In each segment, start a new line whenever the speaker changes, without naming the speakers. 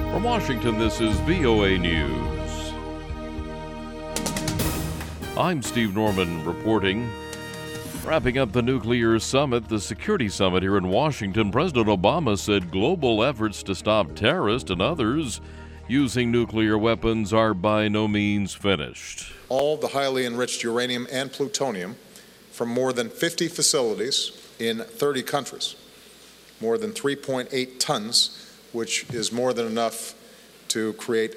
From Washington, this is VOA News. I'm Steve Norman reporting. Wrapping up the nuclear summit, the security summit here in Washington, President Obama said global efforts to stop terrorists and others using nuclear weapons are by no means finished.
All the highly enriched uranium and plutonium from more than 50 facilities in 30 countries, more than 3.8 tons, which is more than enough to create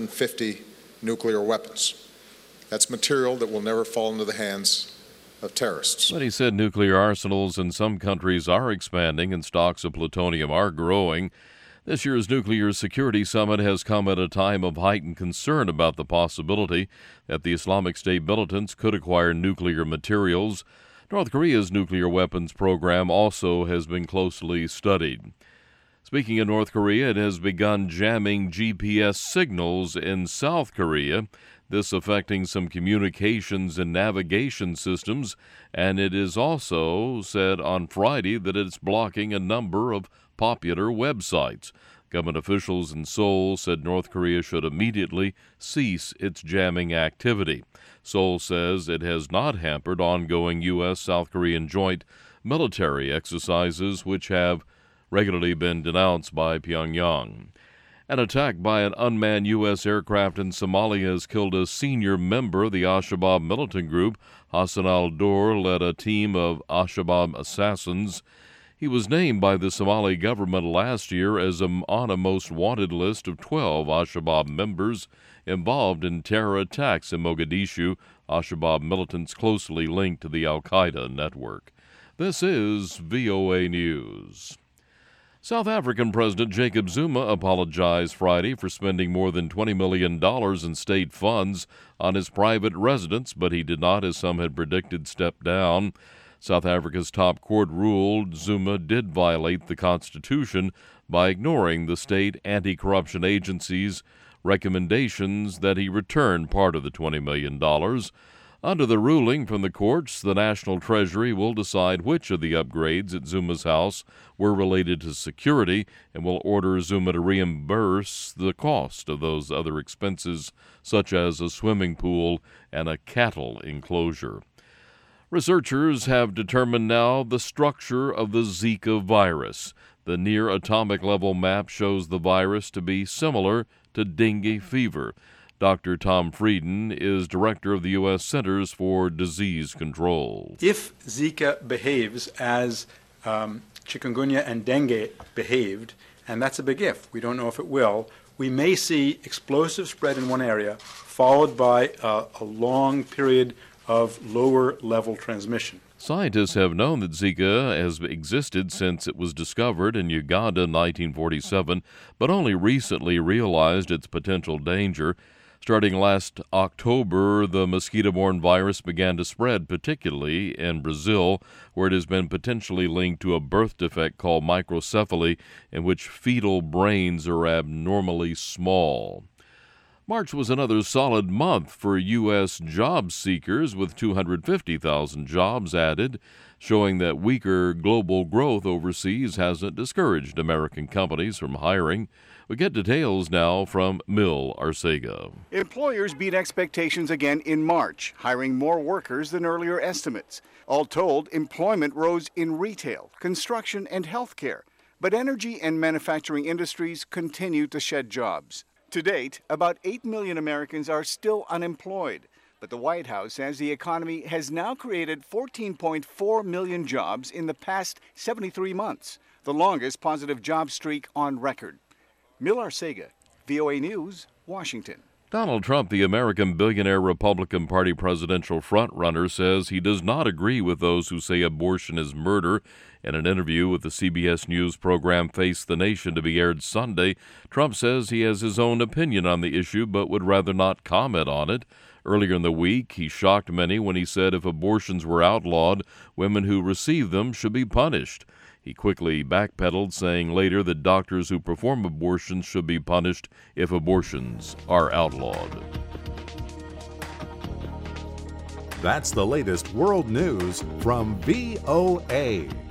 150 nuclear weapons. That's material that will never fall into the hands of terrorists.
But he said nuclear arsenals in some countries are expanding and stocks of plutonium are growing. This year's Nuclear Security Summit has come at a time of heightened concern about the possibility that the Islamic State militants could acquire nuclear materials. North Korea's nuclear weapons program also has been closely studied. Speaking of North Korea, it has begun jamming GPS signals in South Korea, this affecting some communications and navigation systems, and it is also said on Friday that it's blocking a number of popular websites. Government officials in Seoul said North Korea should immediately cease its jamming activity. Seoul says it has not hampered ongoing U.S.-South Korean joint military exercises, which have regularly been denounced by Pyongyang. An attack by an unmanned U.S. aircraft in Somalia has killed a senior member of the Al-Shabaab militant group. Hassan al-Dor led a team of Al-Shabaab assassins. He was named by the Somali government last year as on a most wanted list of 12 Al-Shabaab members involved in terror attacks in Mogadishu, Al-Shabaab militants closely linked to the Al-Qaeda network. This is VOA News. South African President Jacob Zuma apologized Friday for spending more than $20 million in state funds on his private residence, but he did not, as some had predicted, step down. South Africa's top court ruled Zuma did violate the Constitution by ignoring the state anti-corruption agency's recommendations that he return part of the $20 million. Under the ruling from the courts, the National Treasury will decide which of the upgrades at Zuma's house were related to security and will order Zuma to reimburse the cost of those other expenses, such as a swimming pool and a cattle enclosure. Researchers have determined now the structure of the Zika virus. The near-atomic level map shows the virus to be similar to dengue fever. Dr. Tom Frieden is director of the U.S. Centers for Disease Control.
If Zika behaves as chikungunya and dengue behaved, and that's a big if, we don't know if it will, we may see explosive spread in one area followed by a long period of lower-level transmission.
Scientists have known that Zika has existed since it was discovered in Uganda in 1947, but only recently realized its potential danger. Starting last October, the mosquito-borne virus began to spread, particularly in Brazil, where it has been potentially linked to a birth defect called microcephaly, in which fetal brains are abnormally small. March was another solid month for U.S. job seekers, with 250,000 jobs added, showing that weaker global growth overseas hasn't discouraged American companies from hiring. We get details now from Mil Arcega.
Employers beat expectations again in March, hiring more workers than earlier estimates. All told, employment rose in retail, construction, and healthcare, but energy and manufacturing industries continue to shed jobs. To date, about 8 million Americans are still unemployed, but the White House says the economy has now created 14.4 million jobs in the past 73 months, the longest positive job streak on record. Mil Arcega, VOA News, Washington.
Donald Trump, the American billionaire Republican Party presidential frontrunner, says he does not agree with those who say abortion is murder. In an interview with the CBS News program Face the Nation to be aired Sunday, Trump says he has his own opinion on the issue but would rather not comment on it. Earlier in the week, he shocked many when he said if abortions were outlawed, women who receive them should be punished. He quickly backpedaled, saying later that doctors who perform abortions should be punished if abortions are outlawed.
That's the latest world news from VOA.